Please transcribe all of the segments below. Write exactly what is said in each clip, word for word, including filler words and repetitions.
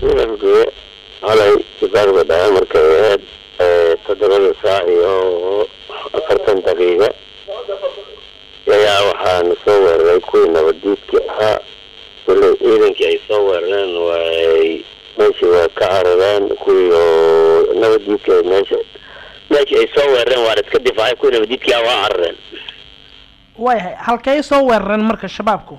أفجوي على كتاب ده مركز تدرس ساعي أو أكثر دقيقة يا وحان صور يكون وديت كها كل إذن كي يصورن وماشي وكعران كل نوديت كي ماشي ماشي يصورن وارد كدفاع يكون وديت كي وعرن واي هل كي صورن مركز شبابكو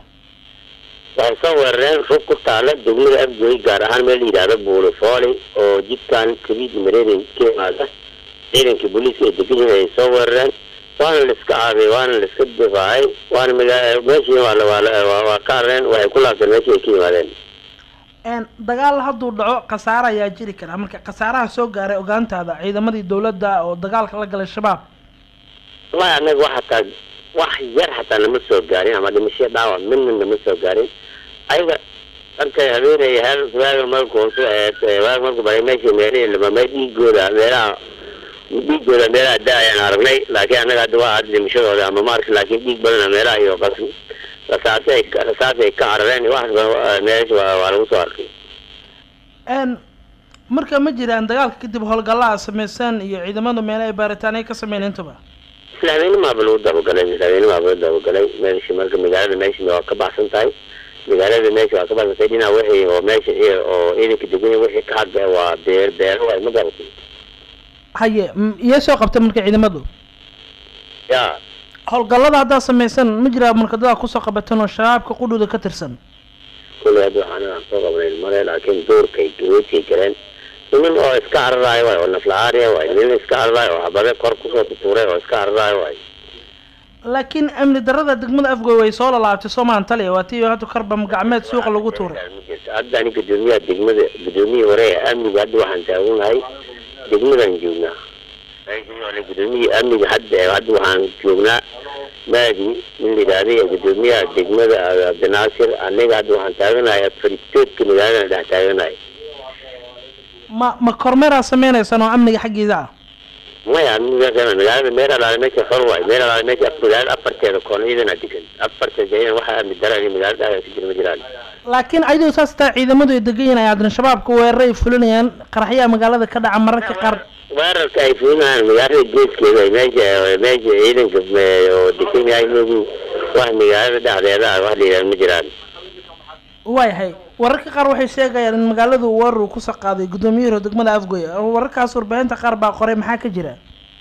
صورن فوق تعالى دغمي أفجوي جارهان ملي دار بولفالي أو جيت كان كبير مريرين كي هذا إذن كي بوليس يدقين يصورن وانا الاسكعابي وانا الاسكدفاعي وانا ماشي ولا ولا وكارن وكلها في ماشي كي مالين ان dagaal haduu dhaco qasaar ayaa jiri kara marka qasaaraha soo gaaray ogaantaada ciidamadii dawladda oo dagaalka la galay shabaab ma anaga waxa taa wax yar hataa lama soo gaarin ama dhimasho dhaawac minna lama soo gaarin ayaga arkay habeenay hal waaga markuu soo ee waaga markuu bari meeshii meelay lama meeshii gooda meelaha dhiig badan meelaha daayaan aragnay laakiin anaga hadda waa aad dhimashadooda ama maarka laakiin dhiig badan meelaha iyo qasmi rasaasay rasaasay ka carareen wax meesha waa lagu soo arkay een marka ma jiraan dagaalka kadib howlgallada sameeysan iyo ciidamada meelaha ay baaritaan ay ka sameeyeen intaba islaamina ma bal wada galay islaamina ma bal wada galay meesha marka magaalada meesha waa ka baxsan tahay magaalada meesha waa ka baxsan tahay dhinaca wixii oo meesha oo idinka degan wixii ka hadda waa beer beer waa ma garatay haye iyo soo qabtay marka ciidamadu ya howlgallada hadda sameeysan ma jira marka dad ku soo qabateen oo shabaabka qudhuda ka tirsan kulleed waxaan soo qabanay maray laakiin doorkay go'ay galeen inuu oo iska cararaay way oo naflaariya way inuu iska cararaay oo habada kor ku soo tuuray oo iska cararaay way laakiin amni darada degmada Afgoy way soo laabtay Soomaan taliya waati hadu karba gacmeed suuqa lagu tuuray hadda aniga gudoomiyaha degmada gudoomiyaha hore amniga hadda waxaan taaganahay degmadan joognaa ayuu gudoomiyaha amniga hadda hadda waxaan joognaa maadi in lidaaday gudoomiyaha degmada Abdinaasir aniga hadda waxaan taaganahay fariteedka magaalada dhex taaganahay ma ma kormeer sameynaysan oo amniga xaqiisa ah ما يعني مثلا مجال ميرا لا ماشي خروي ميرا لا ماشي أفضل أفرت كون إذا نتيجة أفرت جايين واحد من الدرجة مجال ده يصير مجال لكن أيضا أساس إذا مدوا يدقين يا عدن شباب كوا الرئي فلانيان قرحية مجال هذا كذا عمرك قر مرة كيفنا مجال الجيش كذا ماشي ماشي إذا كم ودكين يعني مو واحد مجال ده هذا واحد المجال واي هاي wararka qaar waxay sheegayaan in magaaladu war uu ku saqaaday gudoomiyaha degmada Afgoy wararkaas warbaahinta qaar baa qoray maxaa ka jira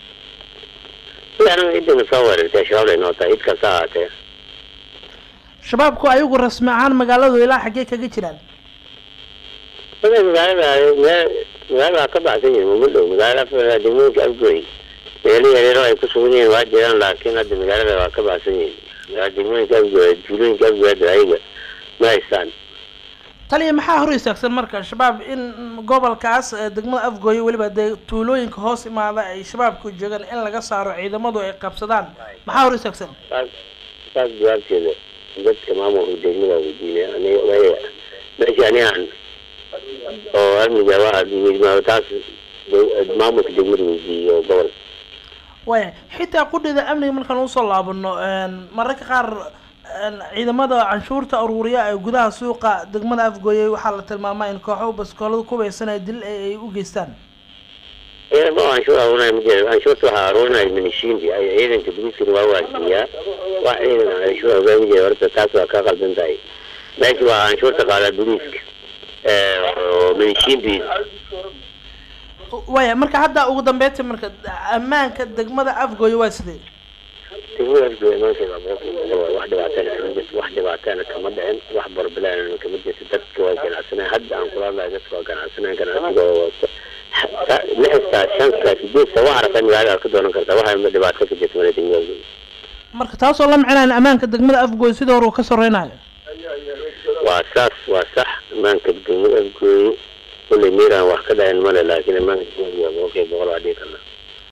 yani inta sawir tashaaway noota idka saate shabaabku ayagu rasmi ahaan magaaladu ilaa xagee kaga jiraan magaalada magaalada ka baxsan yihiin muddo magaalada degmada Afgoy meelihii yaryar ay ku sugan yihiin waa jiraan laakiin hadda magaalada waa ka baxsan yihiin degmada Afgoy tuulooyinka Afgoy ayaga ma haystaan taliya maxaa hor istaagsan marka shabaab in gobolkaas degmada Afgoy waliba tuulooyinka hoos imaada ay shabaabku joogan in laga saaro ciidamadu ay qabsadaan maxaa hor istaagsan taas jawaabteeda dadka maamulka degmada wadiina aniga way meeshaan oo amniga waa diimaha taas maamulka degmada wadiina gobol way xitaa qudida amniga markaan u soo laabano mararka qaar ciidamada canshuurta ururiya ay gudaha suuqa degmada Afgoy waxa la tilmaamay in kooxo baskoolada ku beesanay dil ay u geystaan ee ma canshuur ururiya ma jiro canshuurta waxa ururiya minishiindi ay ciidanka booliska waa waasiya waa ciidan canshuur ururiya horta taas waa ka qaldan tahay laakiin waa canshuurta qaada booliska ee minishiindi way marka hadda ugu dambeeyay marka ammaanka degmada Afgoy waa sidee تقول أفضل ما شاء الله واحدة بعتنا كم واحدة بعتنا كم مدة واحد بربلان كم مدة ستة كوا كان عسنا حد عن كل الله جت كان عسنا كان عسنا لسه شانس في بيت سواء عرفنا على كده ولا كده واحد مدة بعتنا كده جت مرة تنجز مركز تواصل الله معنا الأمان كدقمة أفجوي سيده ورو كسر هنا وأساس وصح أمان كدقمة أفجوي كل ميرا وحكده المال لكن أمان كدقمة أوكي بقول عليك الله